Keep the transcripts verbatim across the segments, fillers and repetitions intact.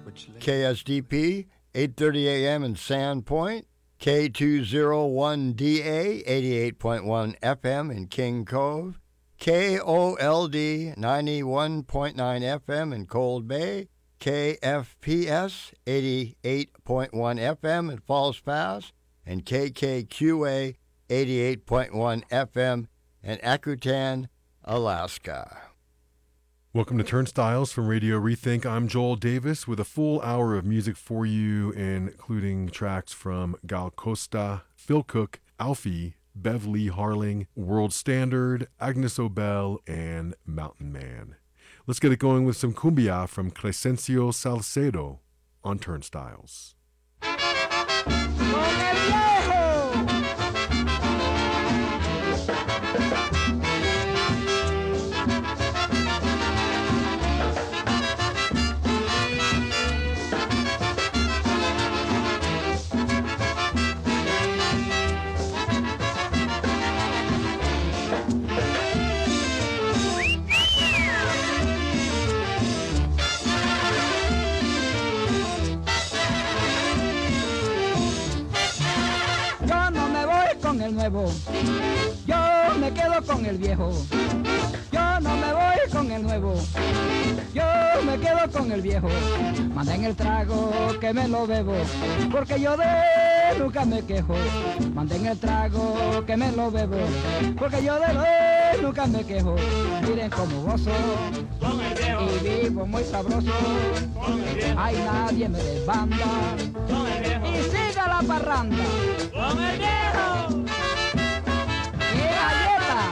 K S D P, eight thirty A M in Sandpoint, K two oh one D A, eighty-eight point one F M in King Cove, K O L D, ninety-one point nine F M in Cold Bay, K F P S, eighty-eight point one F M in Falls Pass, and K K Q A, eighty-eight point one F M in Akutan, Alaska. Welcome to Turnstiles from Radio Rethink. I'm Joel Davis with a full hour of music for you, including tracks from Gal Costa, Phil Cook, Alfie, Bev Lee Harling, World Standard, Agnes Obel, and Mountain Man. Let's get it going with some cumbia from Crescencio Salcedo on Turnstiles. Con el nuevo, yo me quedo con el viejo. Yo no me voy con el nuevo, yo me quedo con el viejo. Manden el trago que me lo bebo, porque yo de nunca me quejo. Manden el trago que me lo bebo, porque yo de él nunca me quejo. Miren cómo gozo con el viejo y vivo muy sabroso. Con el viejo, ay, nadie me desbanda con el viejo, y siga la parranda. Con el viejo. ¡Qué galleta!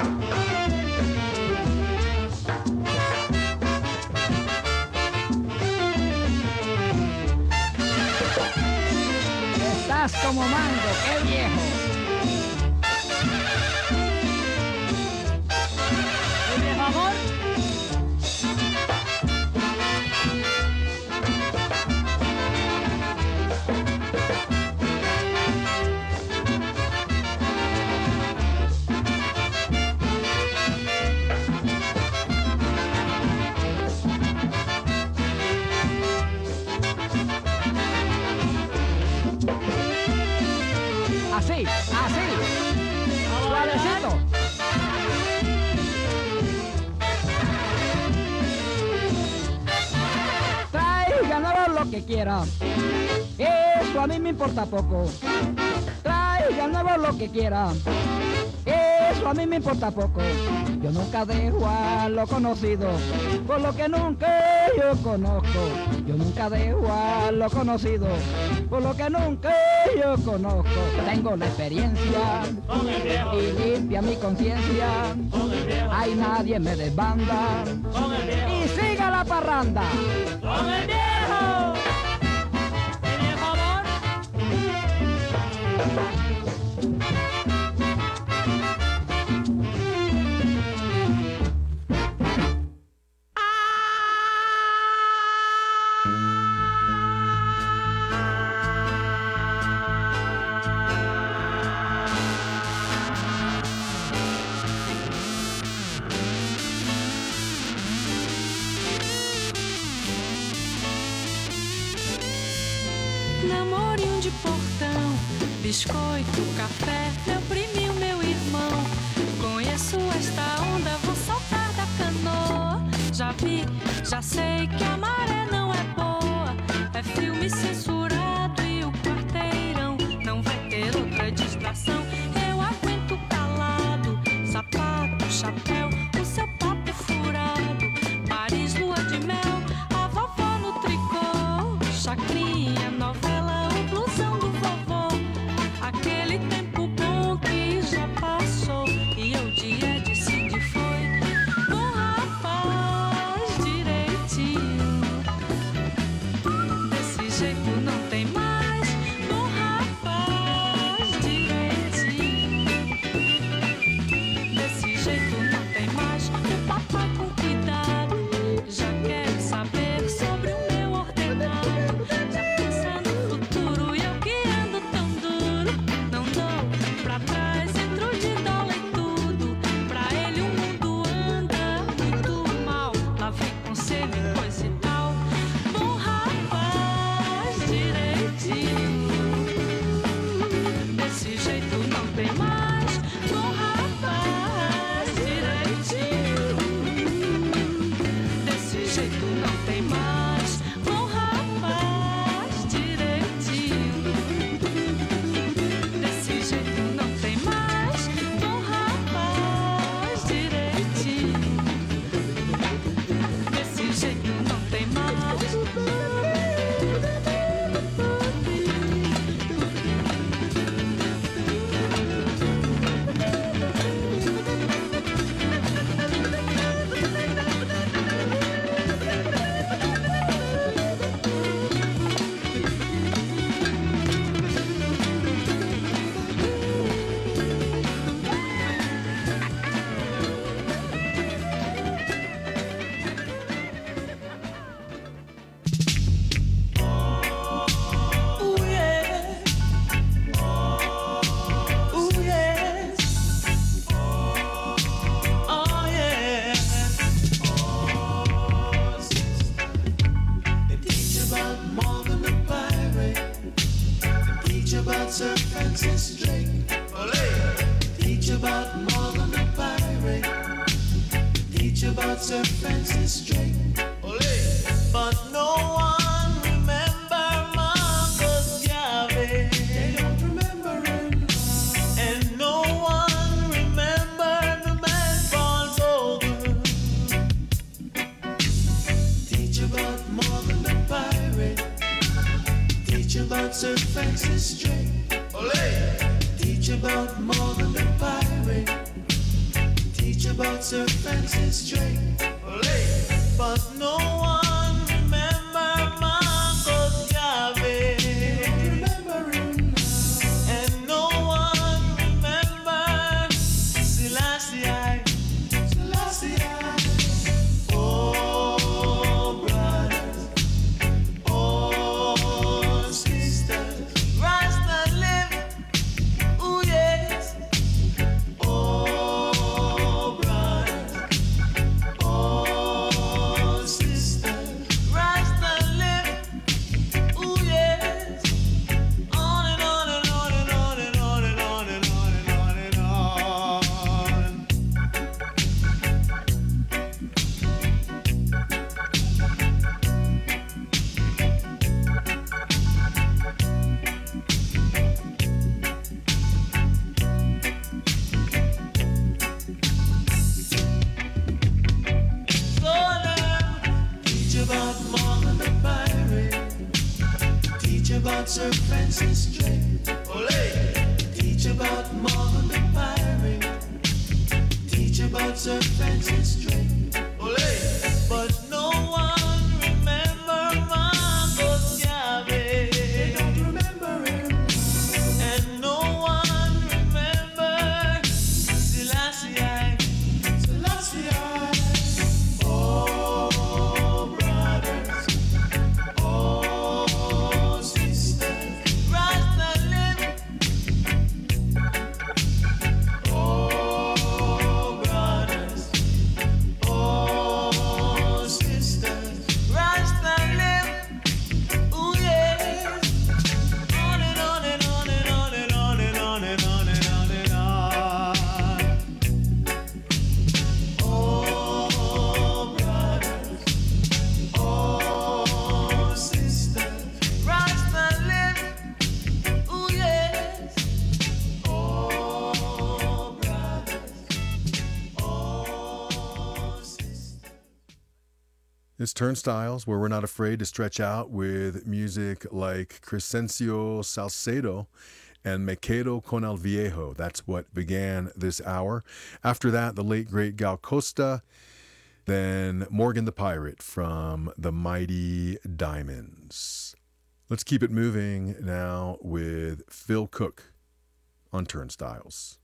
Estás como mango, qué viejo. ¿El viejo amor? Así, así, suavecito. Tráiganos lo que quiera, eso a mí me importa poco. Tráiganos lo que quiera, eso a mí me importa poco. Yo nunca dejo a lo conocido, por lo que nunca yo conozco. Yo nunca dejo a lo conocido, por lo que nunca yo conozco. Tengo la experiencia Con el viejo, y limpia mi conciencia. con el viejo, Ay, nadie me desbanda con el viejo, y siga la parranda. con el viejo. ¿El viejo amor? Namorinho de portão, biscoito, café, meu priminho, meu irmão. Conheço esta onda, vou saltar da canoa. Já vi, já sei que a maré não é boa. É filme censurado e o quarteirão não vai ter outra distração. Eu aguento calado, sapato, chapéu, o seu papo furado. Paris, lua de mel, a vovó no tricô. Chacrinha, novela, o blusão do vovô. Aquele tempo bom que já passou e eu dia decidi foi. Bom rapaz, direitinho, desse jeito não tem mais. Bom rapaz, direitinho, desse jeito não tem mais. O papai com cuidado já quer saber sobre o meu ordenado. Já pensa no futuro e eu que ando tão duro. Não dou pra trás, entro de dólar e tudo. Pra ele o mundo anda muito mal. Lá vem conselho e coisa e tal. Bom rapaz, Francis Drake. Olé. Teach about Morgan the pirate. Teach about Sir Francis Drake. Olé. But no one remember Marcus Garvey. They don't remember him. And no one remember the man Paul Bogle. Teach about Morgan the pirate. Teach about Sir Francis Drake. Olé. Teach about Morgan the pirate. Teach about Sir Francis Drake. Olé. But no one remember Marcus Garvey. They don't remember him. And no one remember Selassie. Selassie. Oh, brothers. Oh, sisters. Rise and live. Ooh, yes. Oh, brothers. Oh, sisters. Rise and live. Ooh, yes. On and on and on and on and on and on and on and on and on. So now, teach about Morgan the pirate. Teach about Sir Francis Drake. Olé. Teach about Morgan the pirate. Teach about Sir Francis Drake. Olé. But no one remember Marcus Garvey. They don't remember him. And no one remember Selassie. Selassie. Oh, brothers. Oh, sisters. Rise and live. Oh, brothers. Oh, sisters. Rise and live. Ooh, yes. On and on and on and on and on and on and on and on and on. Oh, brothers. Oh, sisters. Rise and live. Ooh, yes. Oh, brothers. Oh, sisters. It's Turnstiles, where we're not afraid to stretch out with music like Crescencio Salcedo and Me Quedo con el Viejo. That's what began this hour. After that, the late, great Gal Costa. Then Morgan the Pirate from the Mighty Diamonds. Let's keep it moving now with Phil Cook on Turnstiles.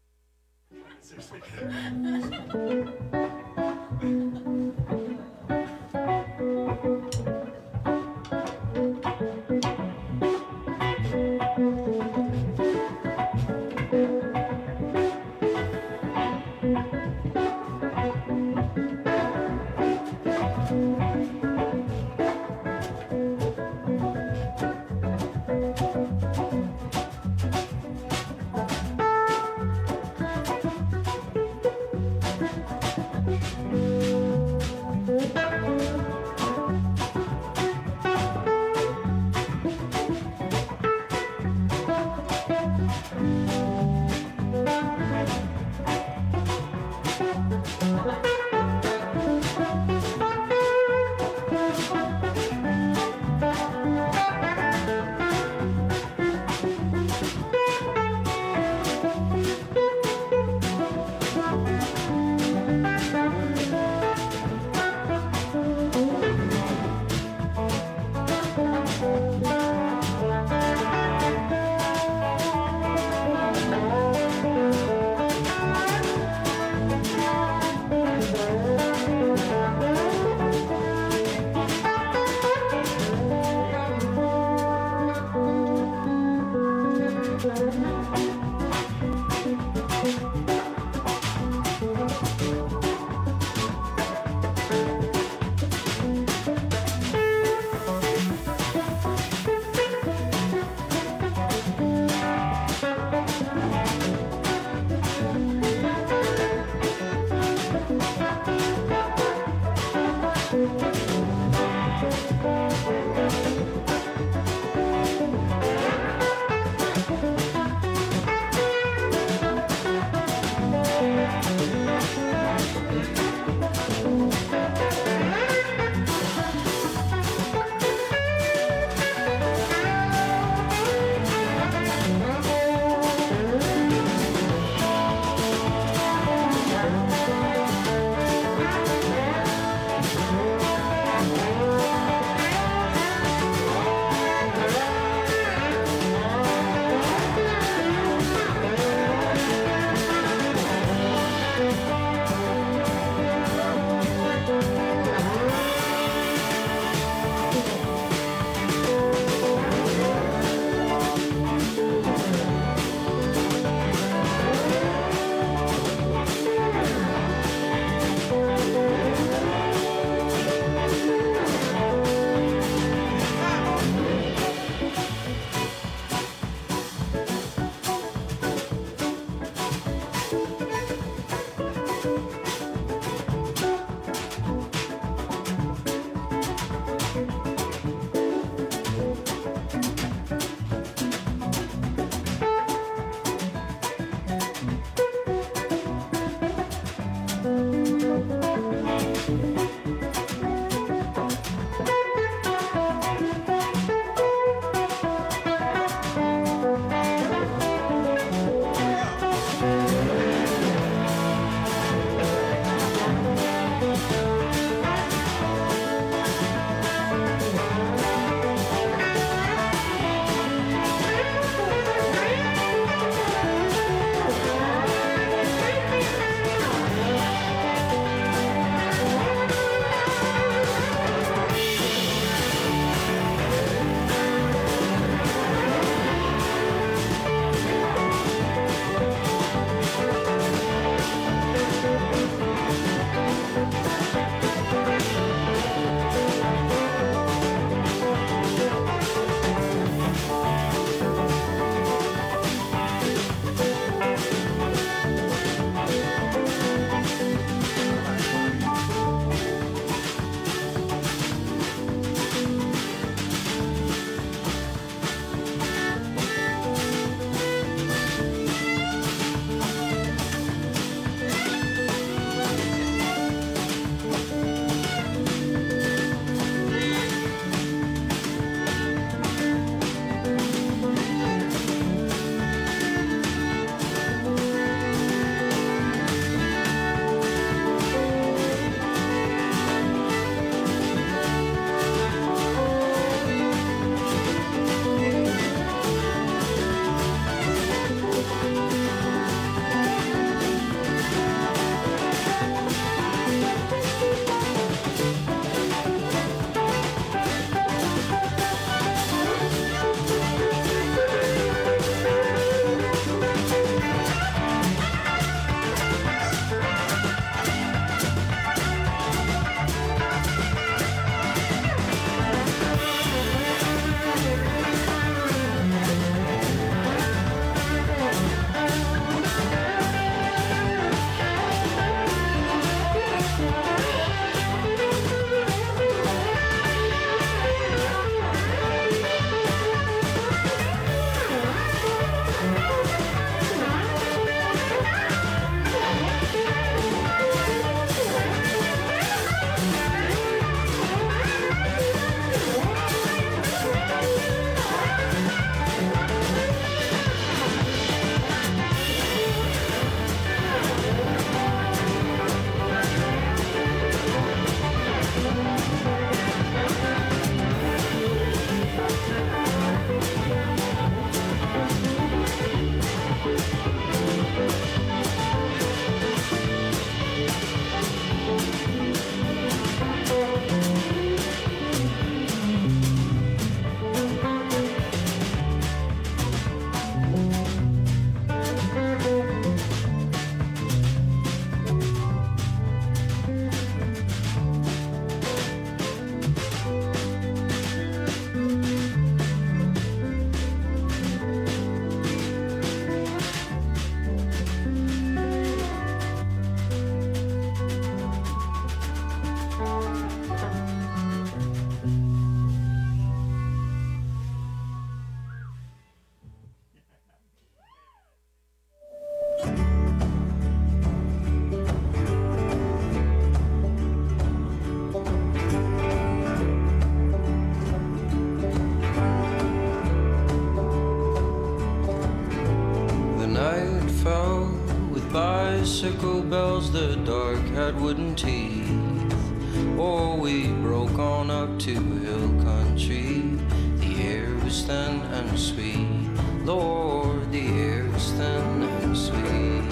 bicycle bells, the dark had wooden teeth. Oh, we broke on up to hill country. The air was thin and sweet. Lord, the air was thin and sweet.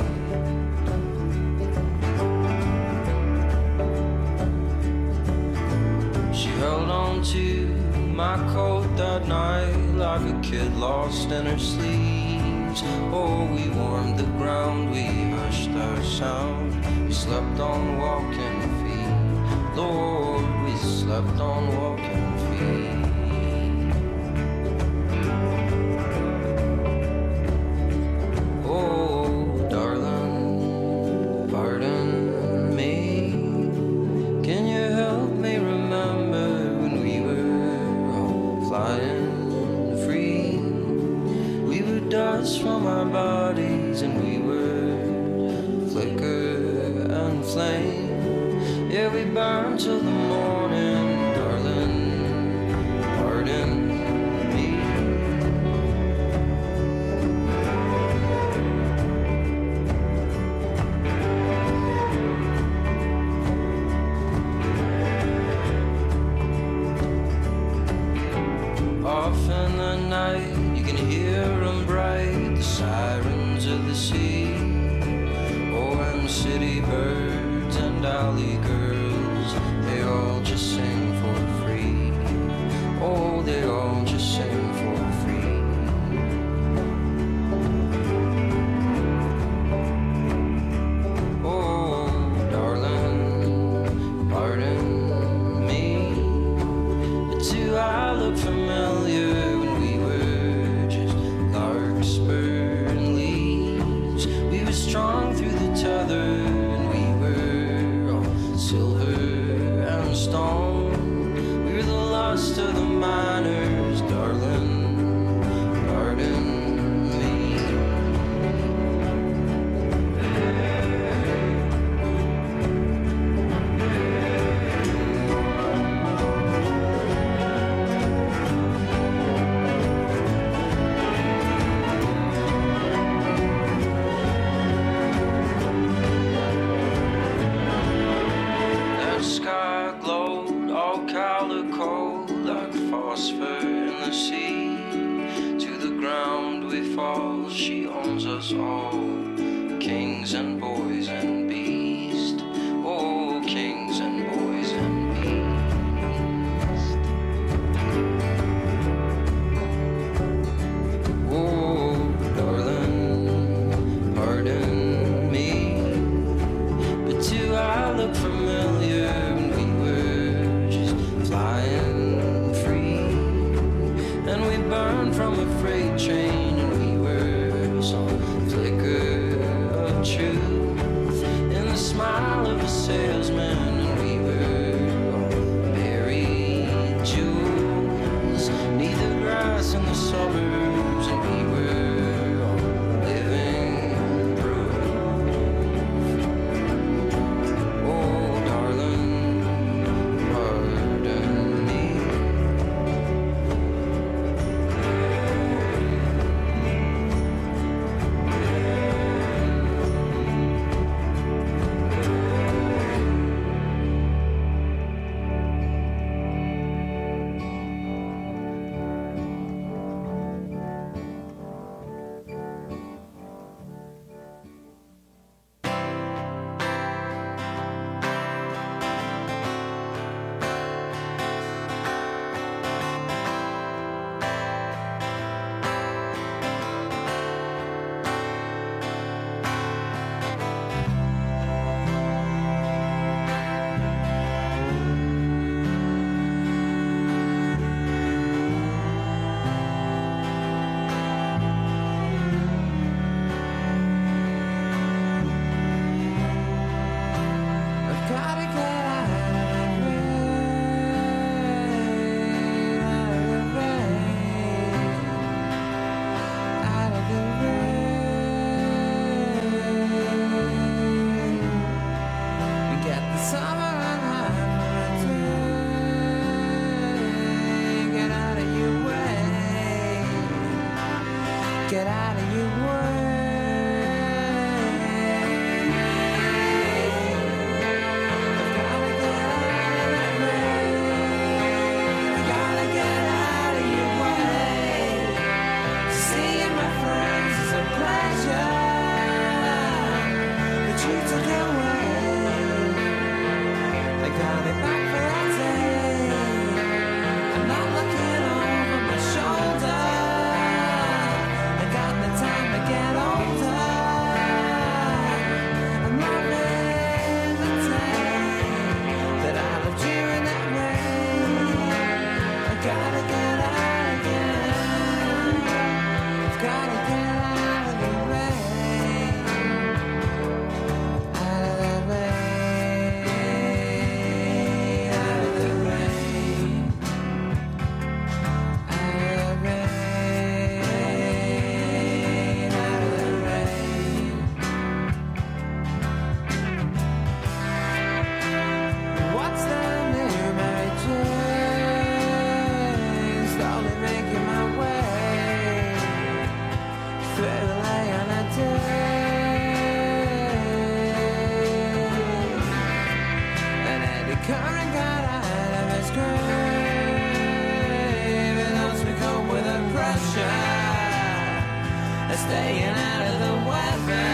She held on to my coat that night like a kid lost in her sleeves. Oh, we warmed the ground, we hushed our sound. We slept on walking feet. Lord, we slept on walking feet. Oh, darling, pardon me. Can you help me remember when we were all flying free? We were dust from our bodies and we were flicker and flame. Yeah, we burn till the morning, darling, pardon me. Off in the night, you can hear them bright, the sirens of the sea. Oh, and city birds and alley girls, they all just sing for free. Oh, they all just sing for free. Oh, darling, pardon me, but do I look familiar when we were just larkspur and leaves? We were strong through the tether and we were all silver and stone. We were the lust of the miners, darling, pardon me. That sky glowed all calico like phosphor in the sea. To the ground we fall, she owns us all, kings and boys and beasts. Oh, kings and boys and beasts. Oh, darling, pardon me, but do I look familiar when we were just flying free? And we burned from a freight train and we were some flicker of truth in the smile of a salesman. And we were all buried jewels neath the grass in the suburbs. And we were all living proof. Oh, darling, pardon me. I've gotta get out of the rain, out of the rain, out of the rain. We got the summer on high, get out of your way, get out of your way. staying out of the weather.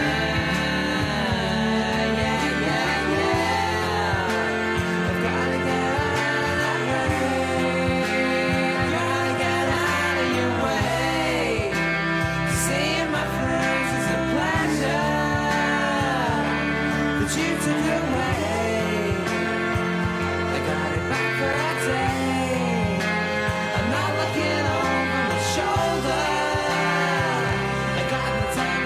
Yeah, yeah, yeah. I've gotta get out of that way. Gotta get out of your way. Seeing my friends is a pleasure that you took away. I got it back for a day. I'm not looking over my shoulder. I got the time.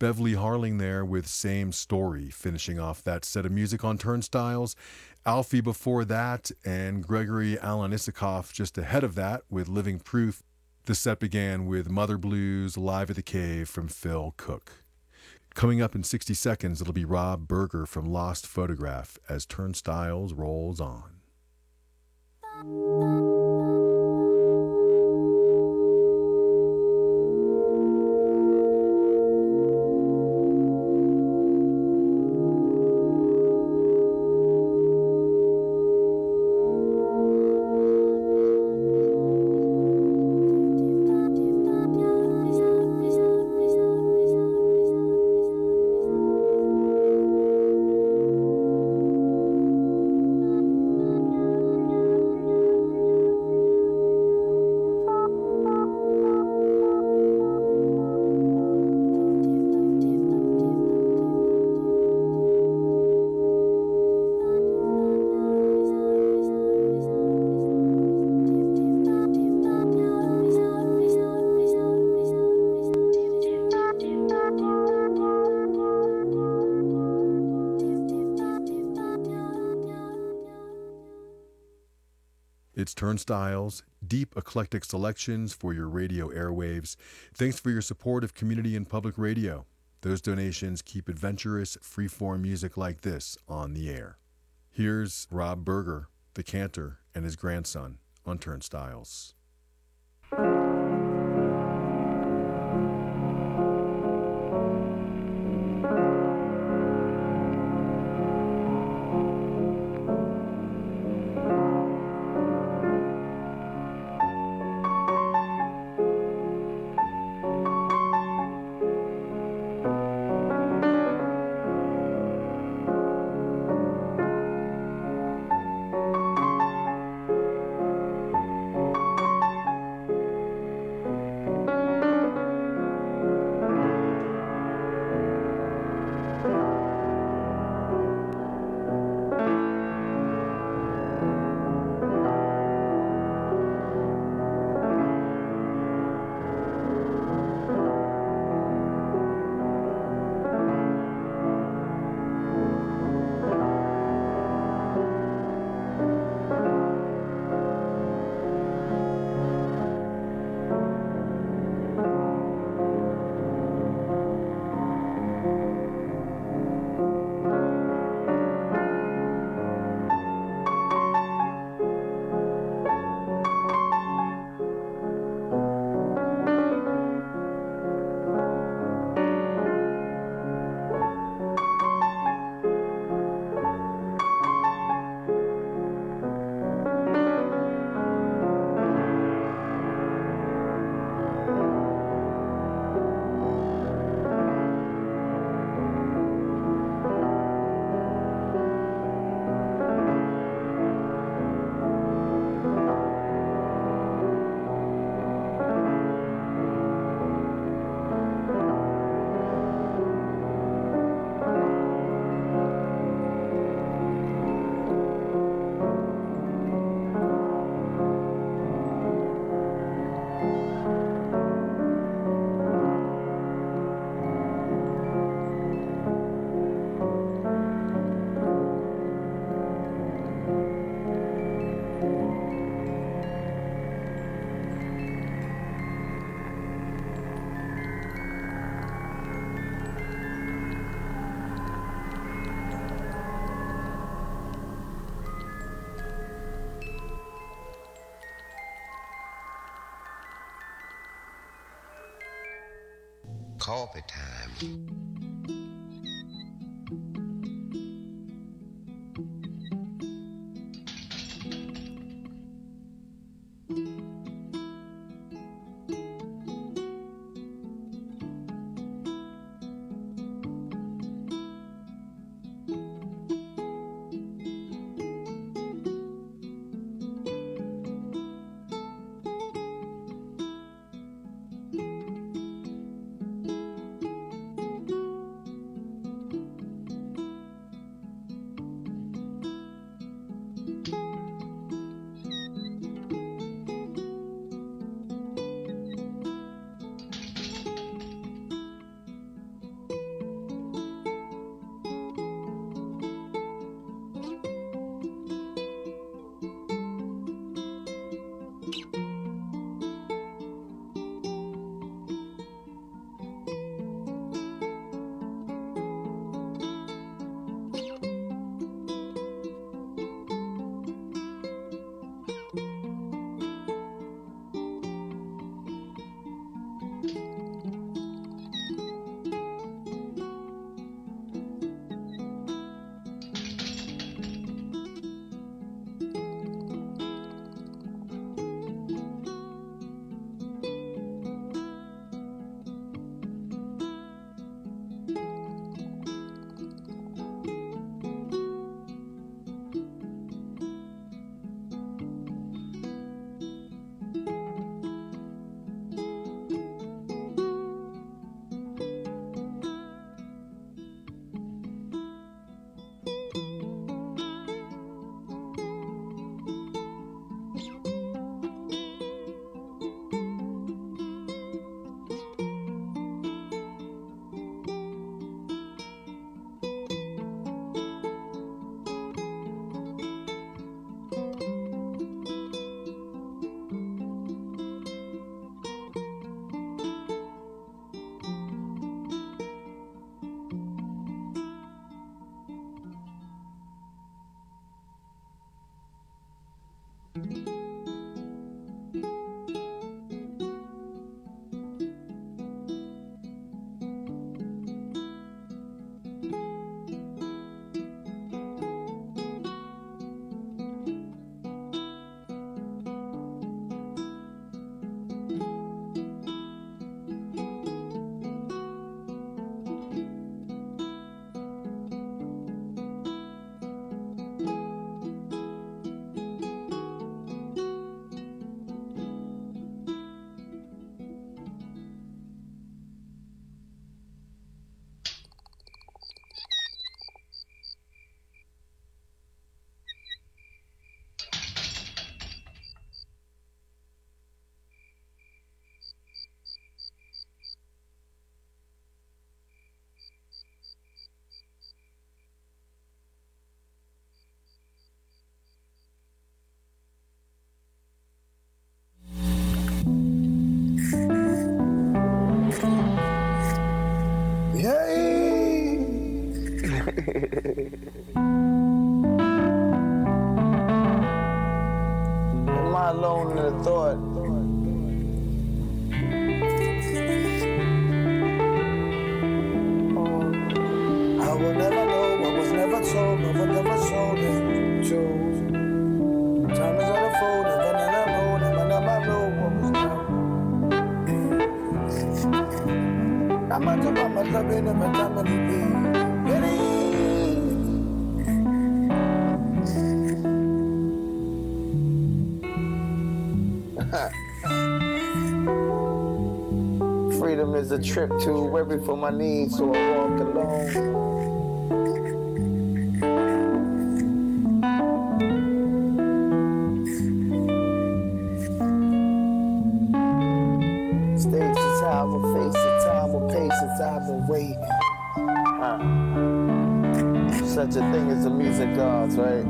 Beverly Harling there with Same Story, finishing off that set of music on Turnstiles. Alfie before that, and Gregory Alan Isikoff just ahead of that with Living Proof. The set began with Mother Blues, Live at the Cave from Phil Cook. Coming up in sixty seconds, it'll be Rob Berger from Lost Photograph as Turnstiles rolls on. It's Turnstiles, deep eclectic selections for your radio airwaves. Thanks for your support of community and public radio. Those donations keep adventurous, freeform music like this on the air. Here's Rob Berger, the cantor, and his grandson on Turnstiles. Coffee time. Am I alone in the thought? Oh, I will never know what was never told, what was never sold and chose. Time is unfold, never, never know, never, never know what was now. I'm not about my love, never time to be. Freedom is a trip to worry for my needs, so I walk alone. Stage is how I will face it, time will pace it, I've been waiting. Huh. Such a thing as the music gods, right?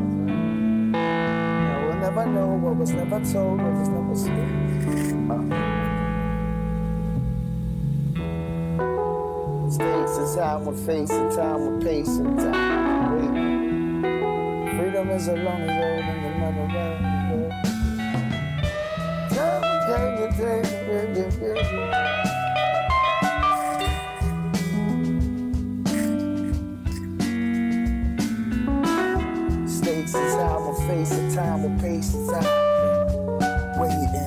I will never know what was never told, what was never spoken. Huh. States is time will face it, time will pace and time will wait. Freedom is a long road and another round. Time will change the day. States is time will face it, time will pace and time will wait.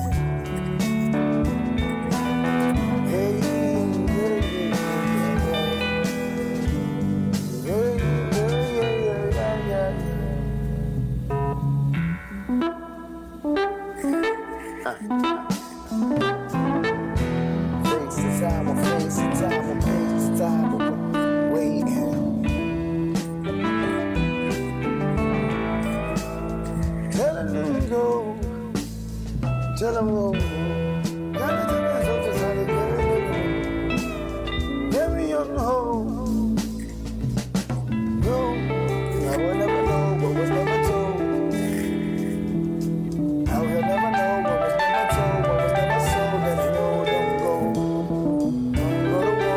Tell them go. Let me on the home. No, I will never know what was never told. I will never know what was never told, what was never sold. Let me know, don't go. Don't go to war.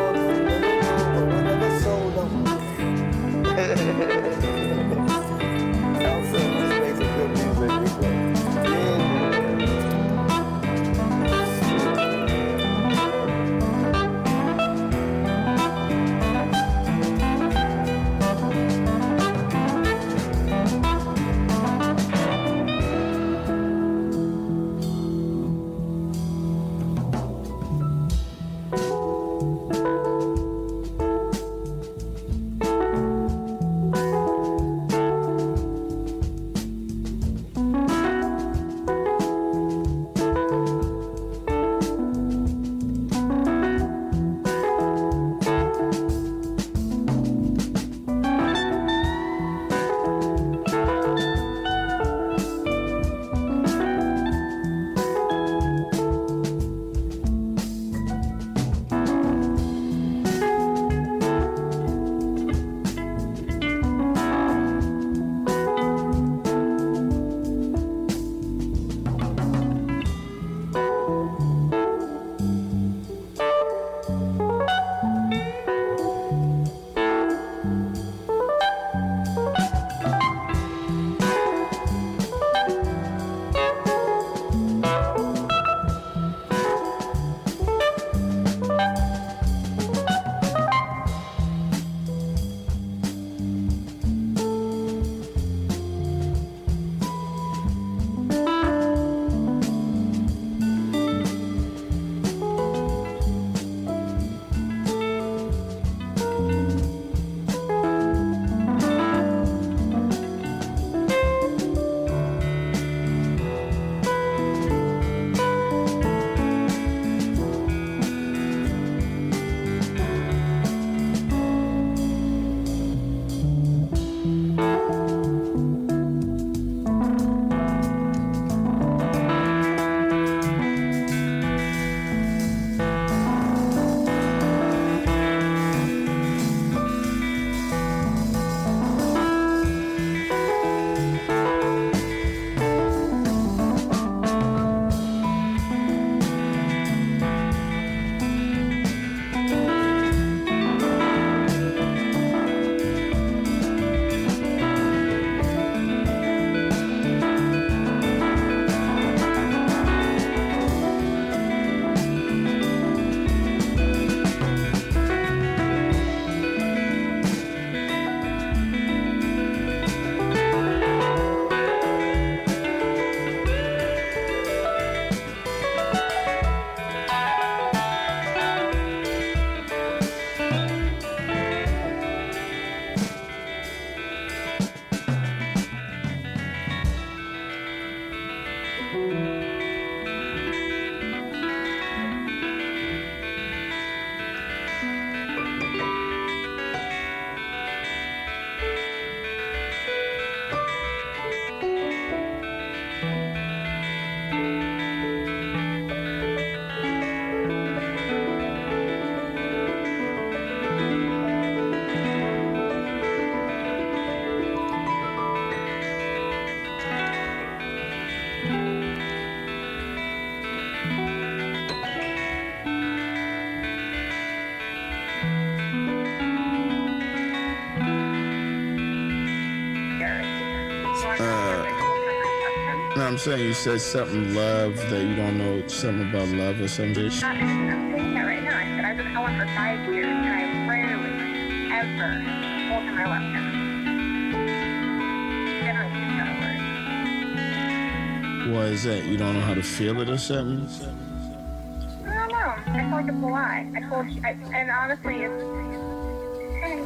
I'm saying? You said something love that you don't know something about love or something. I'm saying that right now. I said I was Ellen for five years and I rarely ever told him I loved him. Generally, he's got a word. Why is that? You don't know how to feel it or something? I don't know. I feel like it's a lie. I told you, I, and honestly, it's. Hey.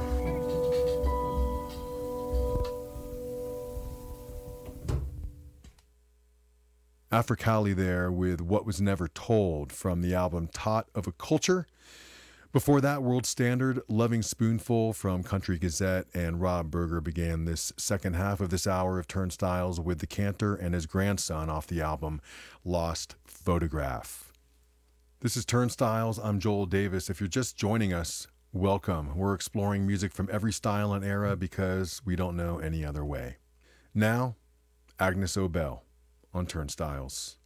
Africali there with What Was Never Told from the album Tot of a Culture. Before that, World Standard, Loving Spoonful from Country Gazette, and Rob Berger began this second half of this hour of Turnstiles with the Cantor and his grandson off the album Lost Photograph. This is Turnstiles. I'm Joel Davis. If you're just joining us, welcome. We're exploring music from every style and era because we don't know any other way. Now, Agnes Obel on Turnstiles.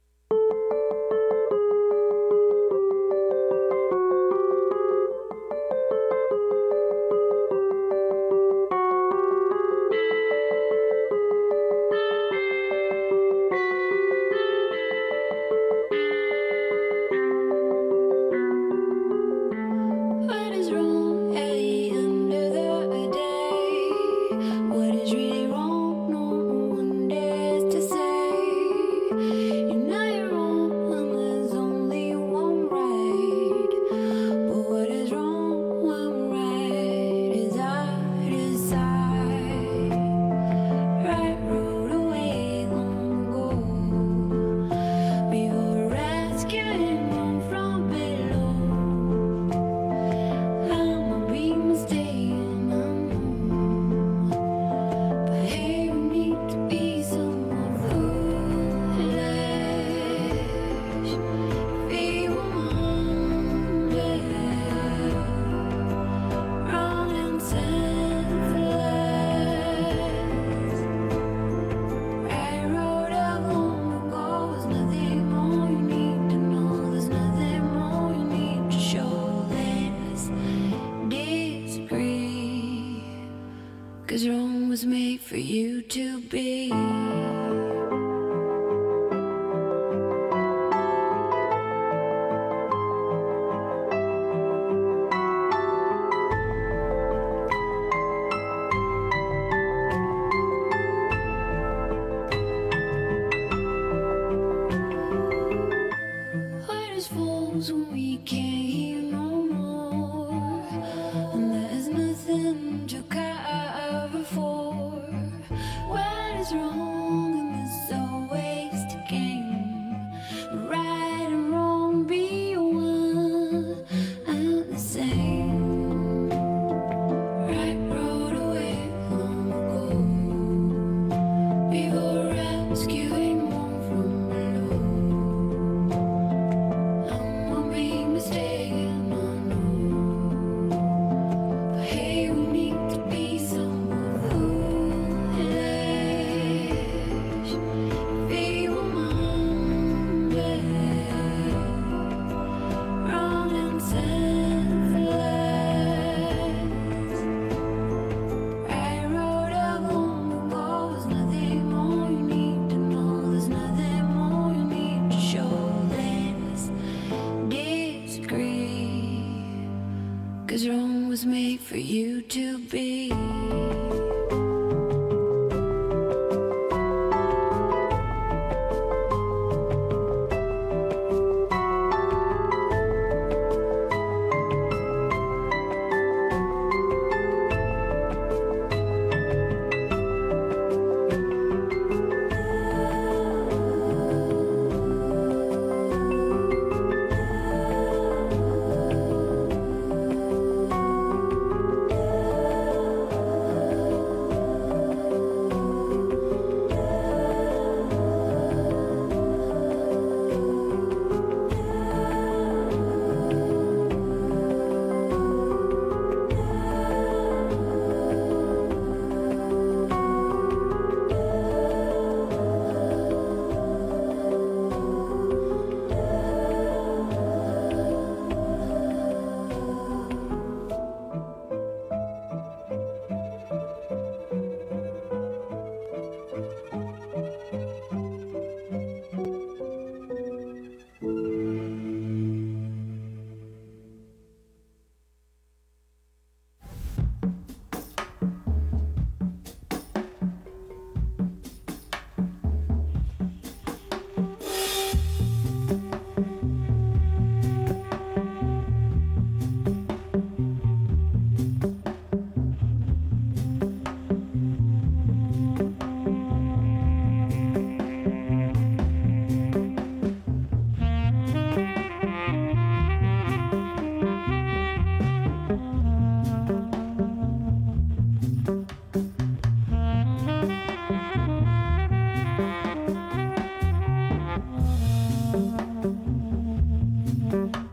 What is wrong at the end of the day? What is really wrong? No one dares to say. You know you're wrong when there's only one right. But what is wrong when right is I decide? Right road away long ago. We were rescuing one from below. I'm a big mistake, I know. But hey, we need to be somewhat foolish. We were wondering, wrong and senseless. Right road up long ago. There's nothing more you need to know. There's nothing more you need to show. Let's disagree. 'Cause Rome was made for you to be. What is fools when we can't hear no more? And there's nothing to cover for. What is wrong in this always to game? Right and wrong be one and the same. Right road away long ago. We were rescuing one from below. I'm a big mistake, and I know. But hey, we need to be somewhat foolish. We were wondering, wrong and senseless. Right road up long ago. There's nothing more you need to know. There's nothing more you need to show. Let's disagree. 'Cause Rome was made for you to be.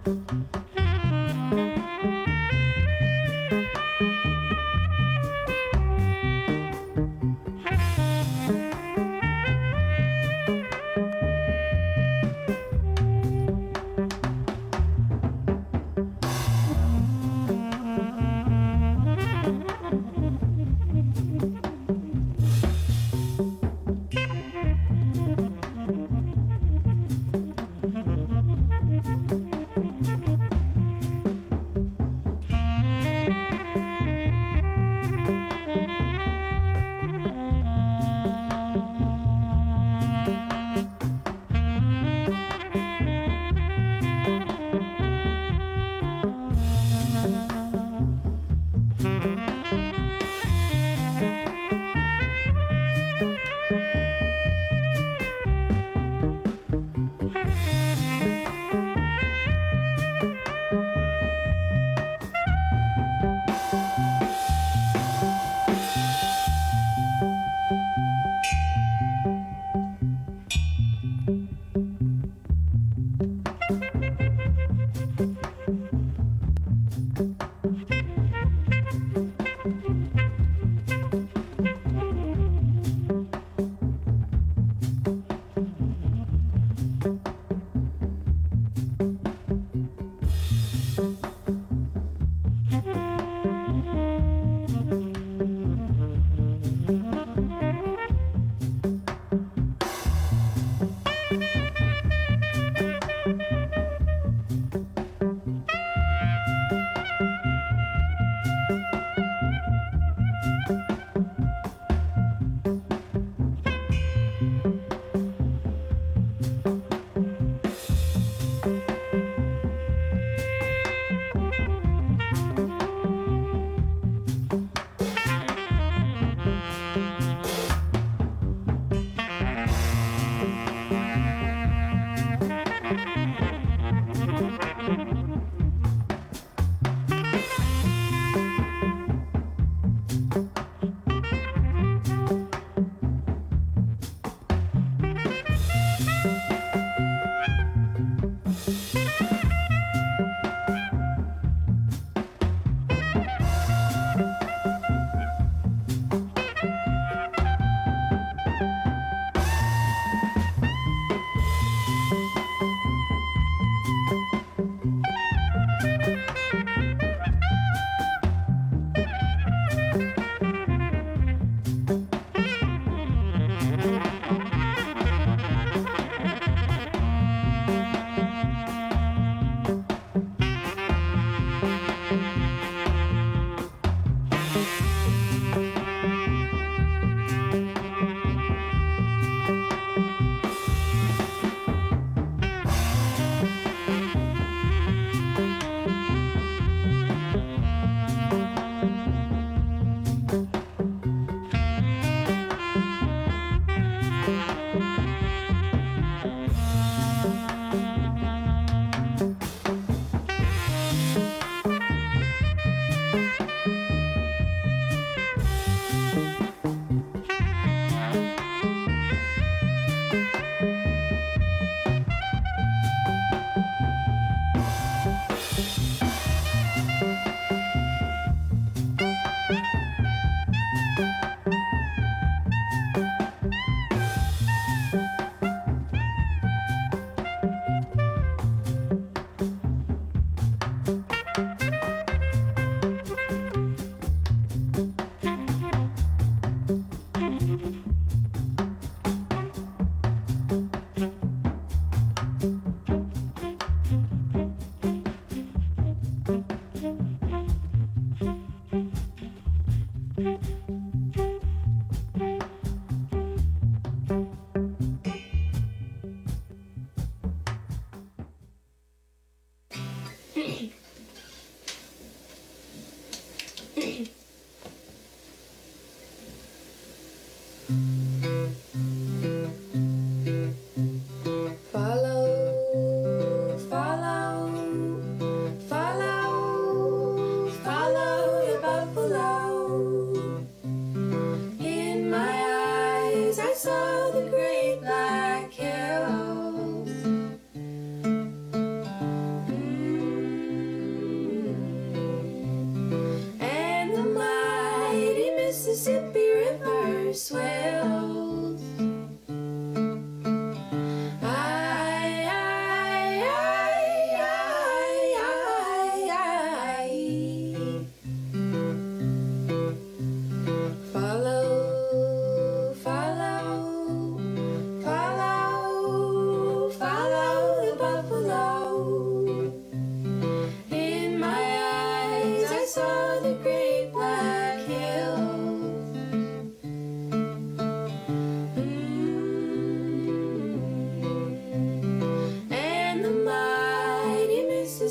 Mm.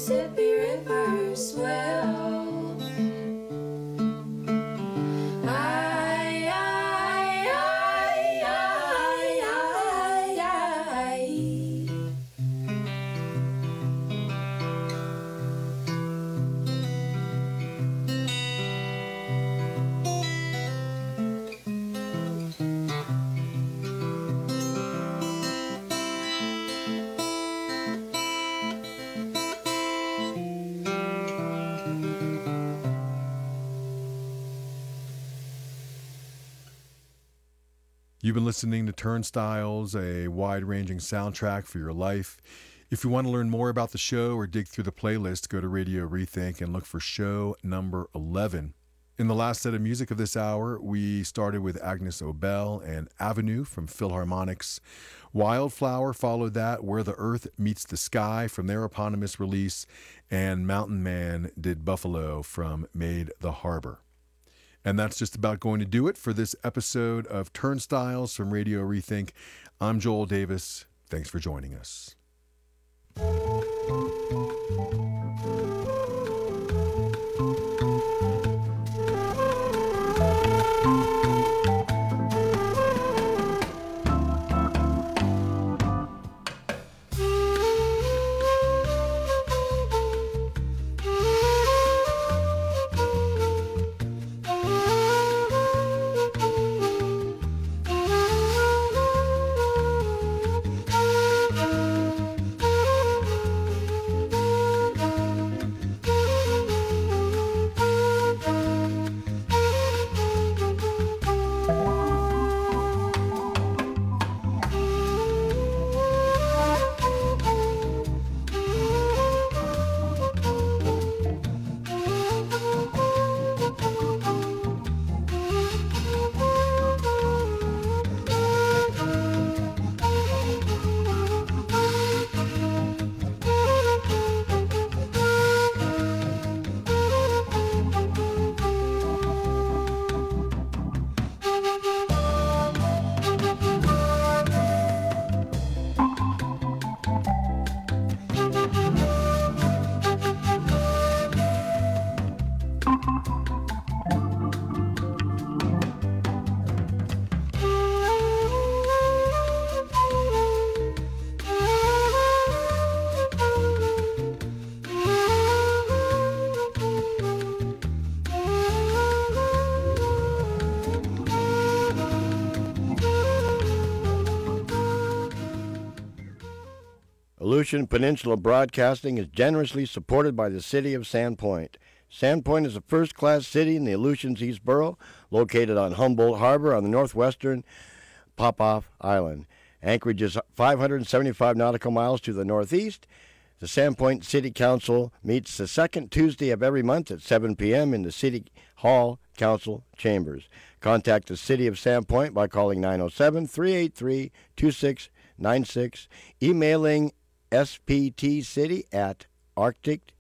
Mississippi River swell. I, I, I, I, I, I. You've been listening to Turnstiles, a wide-ranging soundtrack for your life. If you want to learn more about the show or dig through the playlist, go to Radio Rethink and look for show number eleven. In the last set of music of this hour, we started with Agnes Obel and Avenue from Philharmonics. Wildflower followed that, Where the Earth Meets the Sky from their eponymous release, and Mountain Man did Buffalo from Made the Harbor. And that's just about going to do it for this episode of Turnstiles from Radio Rethink. I'm Joel Davis. Thanks for joining us. Aleutian Peninsula Broadcasting is generously supported by the City of Sandpoint. Sandpoint is a first-class city in the Aleutians East Borough, located on Humboldt Harbor on the northwestern Popoff Island. Anchorage is five hundred seventy-five nautical miles to the northeast. The Sandpoint City Council meets the second Tuesday of every month at seven p.m. in the City Hall Council Chambers. Contact the City of Sandpoint by calling nine oh seven, three eight three, two six nine six, emailing sptcity at arctic